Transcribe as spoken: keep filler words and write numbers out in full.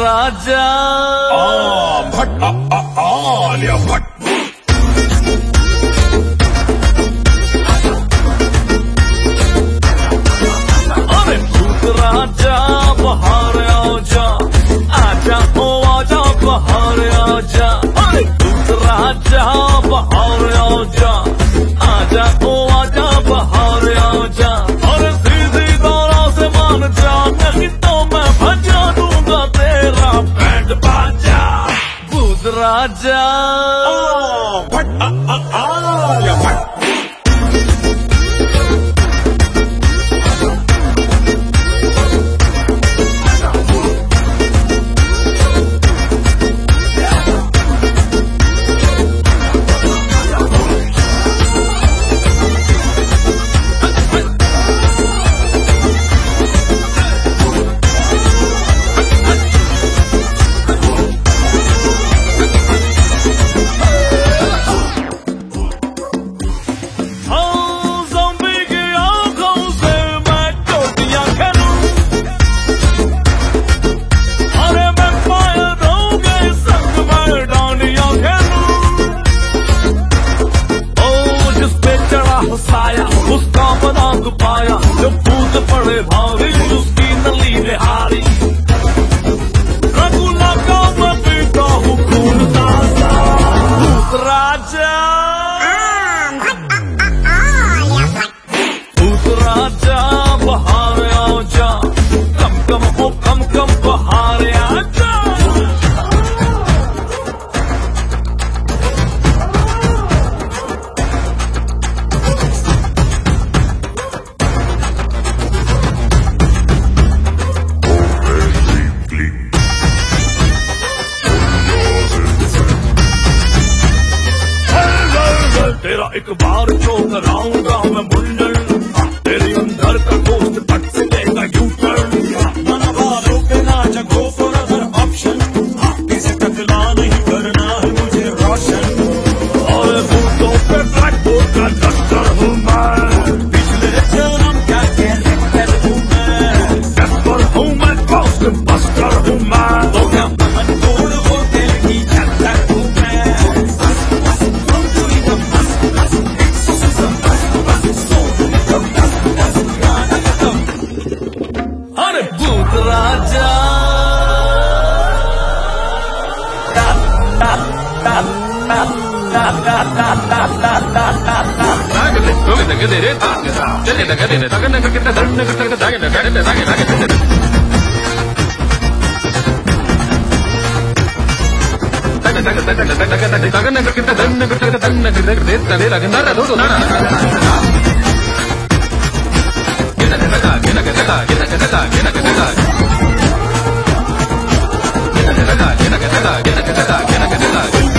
राजा भट आलिया भट अरे भूत राजा बाहर आजा, आजा ओ आजा बाहर आजा। अरे भूत राजा बाहर आजा, आजा ओ आजा बाहर आजा। अरे सीधी दौरा से मान जा, नहीं तो मैं भजा दूंगा तेरा बैंड बाजा। भूत राजा भट आलिया भट साया उसका बना पाया, जब भूत पड़े भारी उसकी नली निहारी। रघुला का मैं पीता हूँ खून ताजा। भूत राजा भूत राजा बाहर आजा, कम कम हो कम कम बाहर आजा। तेरा एक बार तो कराऊंगा मैं मुंडन, तेरे अंदर का दोस्त पट से लेगा यू टर्न। मन वालों के नाच गो फॉर अदर ऑप्शन, किसी टकला नहीं करना है मुझे रोशन। और भूतों पे ब्लैक बोर्ड का डस्टर हूँ मैं, पिछले जन्म क्या कैरेक्टर हूँ मैं। डस्टर हूँ मैं, गोस्ट बस्टर हूँ मैं, तो क्या मन तोड़ वो दिल की झलक हूँ मैं। अरे भूत राजा Get